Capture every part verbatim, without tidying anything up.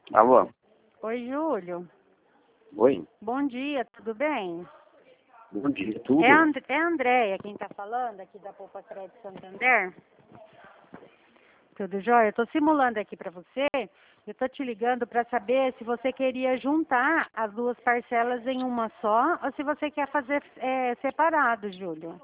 Alô? Oi, Júlio. Oi? Bom dia, tudo bem? Bom dia, tudo? É a, And é a Andréia quem está falando aqui da Poupa Crédito Santander. Tudo jóia? Eu estou simulando aqui para você. Eu estou te ligando para saber se você queria juntar as duas parcelas em uma só ou se você quer fazer é, separado, Júlio.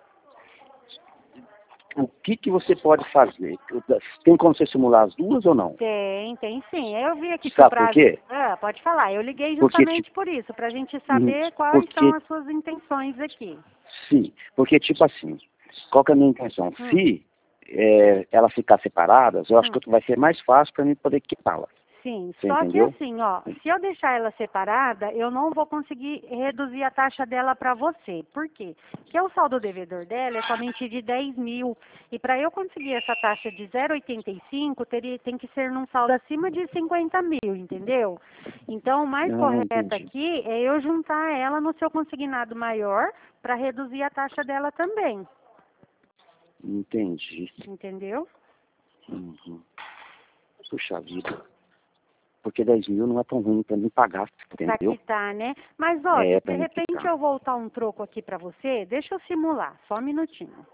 O que que você pode fazer? Tem como você simular as duas ou não? Tem, tem sim. Eu vi aqui que o Sabe por prazo... quê? Ah, pode falar. Eu liguei Porque, justamente tipo, por isso, para a gente hum, saber quais são porque, as suas intenções aqui. sim, porque, tipo assim, qual que é a minha intenção? Hum, Se é, ela ficar separadas, eu acho hum. que vai ser mais fácil para mim poder quitá-la. Sim, Você só que entendeu? assim, ó, se eu deixar ela separada, eu não vou conseguir reduzir a taxa dela para você. Por quê? Porque o saldo devedor dela é somente de dez mil. E para eu conseguir essa taxa de zero vírgula oitenta e cinco, teria, tem que ser num saldo acima de cinquenta mil, entendeu? Então, o mais Ah, correto entendi. aqui é eu juntar ela no seu consignado maior para reduzir a taxa dela também, Entendi. entendeu? Uhum. Puxa vida. Porque dez mil não é tão ruim para mim pagar, Pra entendeu? quitar, né? Mas, ó, se É, de para me repente quitar. eu voltar um troco aqui pra você, deixa eu simular, só um minutinho.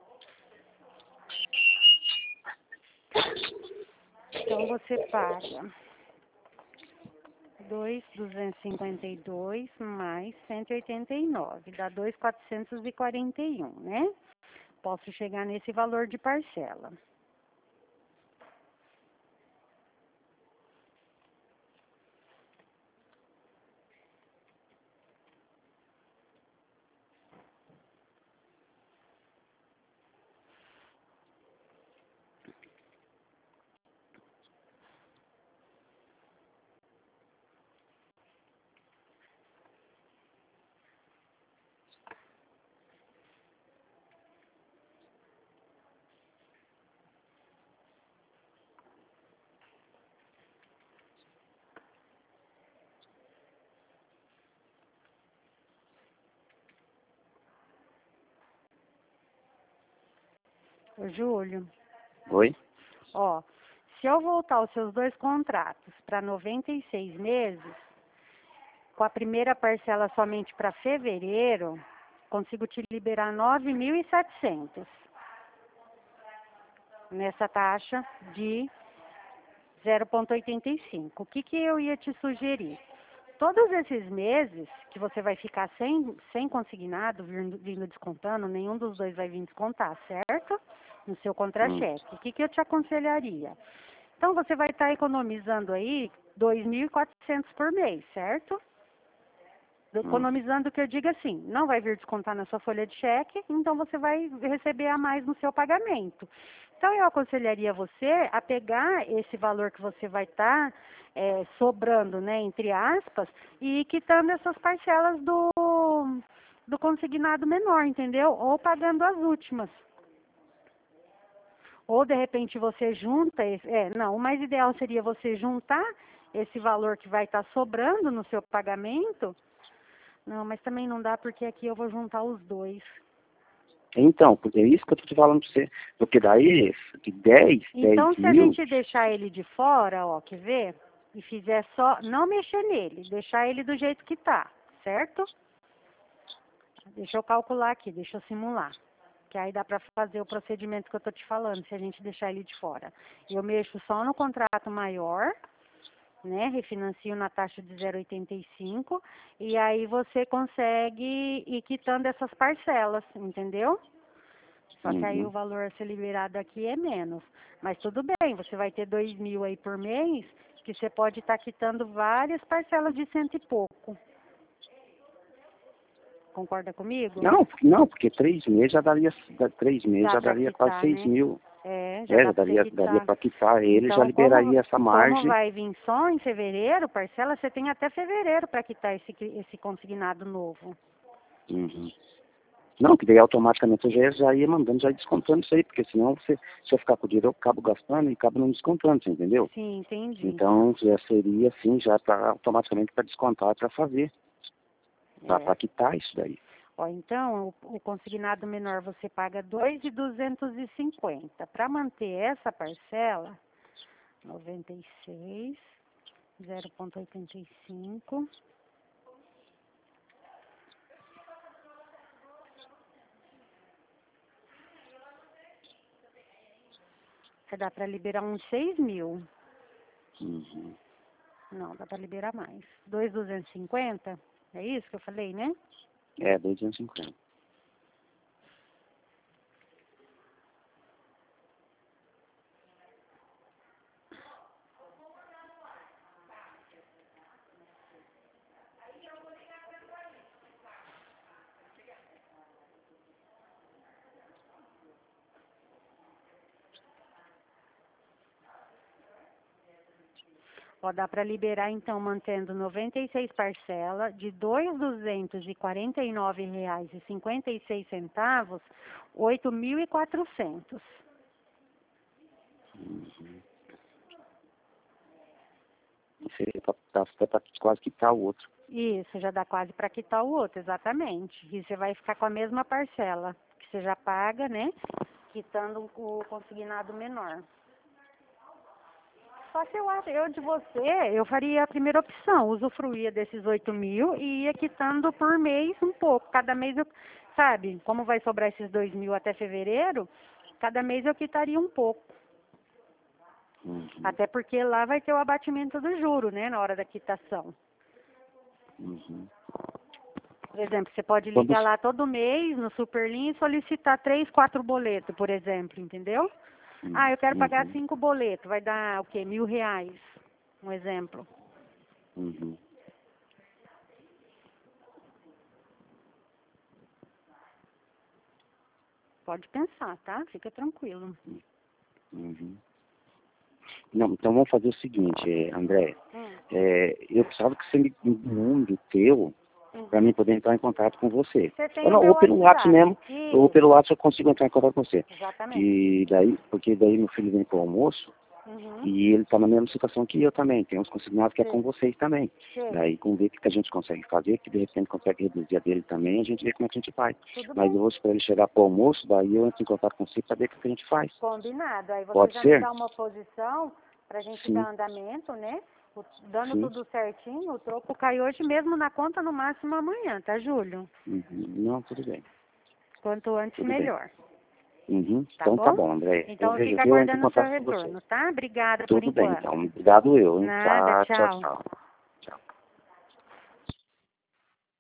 Então, você paga dois mil duzentos e cinquenta e dois mais cento e oitenta e nove, dá dois mil quatrocentos e quarenta e um, né? Posso chegar nesse valor de parcela. Ô, Júlio, Oi? ó, se eu voltar os seus dois contratos para noventa e seis meses, com a primeira parcela somente para fevereiro, consigo te liberar nove mil e setecentos nessa taxa de zero vírgula oitenta e cinco. O que, que eu ia te sugerir? Todos esses meses que você vai ficar sem, sem consignado, vindo, vindo descontando, nenhum dos dois vai vir descontar, certo? No seu Hum. contra-cheque. O que, que eu te aconselharia? Então, você vai estar economizando aí dois mil e quatrocentos por mês, certo? Hum. Economizando que eu digo assim, não vai vir descontar na sua folha de cheque, então você vai receber a mais no seu pagamento. Então eu aconselharia você a pegar esse valor que você vai estar é, sobrando, né, entre aspas, e ir quitando essas parcelas do, do consignado menor, entendeu? Ou pagando as últimas. Ou de repente você junta, esse, é, não, o mais ideal seria você juntar esse valor que vai estar sobrando no seu pagamento. Não, mas também não dá porque aqui eu vou juntar os dois. Então, porque é isso que eu tô te falando pra você. Porque daí, de dez, Então, dez se a mil, gente deixar ele de fora, ó, quer ver? E fizer só, não mexer nele, deixar ele do jeito que tá, certo? Deixa eu calcular aqui, deixa eu simular. Que aí dá pra fazer o procedimento que eu tô te falando, se a gente deixar ele de fora. Eu mexo só no contrato maior, né? Refinancio na taxa de zero vírgula oitenta e cinco e aí você consegue ir quitando essas parcelas, entendeu? Só que aí o uhum, valor a ser liberado aqui é menos. Mas tudo bem, você vai ter dois mil aí por mês, que você pode estar quitando várias parcelas de cento e pouco. Concorda comigo? não, porque- não, porque três meses já daria, da- três meses Dá já para daria quase quitar, seis né? mil. É, já É, dá já para você daria, daria quitar. para quitar ele, já Então, como, liberaria essa como margem. vai vir só em fevereiro, parcela, você tem até fevereiro para quitar esse, esse consignado novo. Uhum. Não, que daí automaticamente eu já, já ia mandando, já ia descontando isso aí, porque senão você, se eu ficar com o dinheiro, eu acabo gastando e acabo não descontando, você entendeu? Sim, entendi. Então já seria assim, já pra, automaticamente para descontar, para fazer, É. para quitar isso daí. Ó, então, o, o consignado menor você paga dois mil duzentos e cinquenta. Para manter essa parcela, noventa e seis zero ponto oitenta e cinco. Dá para liberar uns seis mil. Uhum. Não, dá para liberar mais. dois mil duzentos e cinquenta? É isso que eu falei, né? É, dois mil duzentos e cinquenta. Ó, dá para liberar, então, mantendo noventa e seis parcelas de dois mil duzentos e quarenta e nove reais e cinquenta e seis centavos, oito mil e quatrocentos. Uhum. Seria pra, tá, tá, tá quase quitar o outro. Isso, já dá quase para quitar o outro, exatamente. E você vai ficar com a mesma parcela, que você já paga, né? Quitando o consignado menor. Só que eu acho, eu de você, eu faria a primeira opção, usufruía desses oito mil e ia quitando por mês um pouco. Cada mês eu, sabe, como vai sobrar esses dois mil até fevereiro, cada mês eu quitaria um pouco. Uhum. Até porque lá vai ter o abatimento do juro, né, na hora da quitação. Uhum. Por exemplo, você pode Quando... ligar lá todo mês no Superlin e solicitar três, quatro boletos, por exemplo, entendeu? Uhum. Ah, eu quero pagar Uhum. cinco boletos, vai dar o quê? Mil reais, um exemplo. Uhum. Pode pensar, tá? Fica tranquilo. Uhum. Não, então vamos fazer o seguinte, é, André. Hum. É, eu precisava que você me dê um número teu para mim poder entrar em contato com você. Você tem Ou, o não, meu ou pelo WhatsApp WhatsApp. mesmo, ou Isso, pelo WhatsApp eu consigo entrar em contato com você. exatamente. E daí, porque daí meu filho vem para o almoço Uhum. e ele está na mesma situação que eu também. Tem uns consignados que é com Sim. vocês também. Sim. Daí, com ver o que a gente consegue fazer, que de repente consegue reduzir a dele também, a gente vê como é que a gente faz. Tudo Mas bem. eu vou esperar ele chegar para o almoço, daí eu entro em contato com você para ver o que a gente faz. Combinado. Aí você Pode já me ser? dá uma posição pra gente Sim, dar andamento, né? O- Dando sim. tudo certinho, o troco cai hoje mesmo na conta, no máximo amanhã, tá, Júlio? Uhum. Não, tudo bem. Quanto antes, Tudo bem. melhor. Uhum. Tá Então tá bom? bom, André. Eu Então eu vejo, fico eu entro em aguardando o seu contato com você. retorno, tá? Obrigada por Tudo bem, enquanto. então. Obrigado eu, hein? Nada, Tá, tchau, tchau. tchau.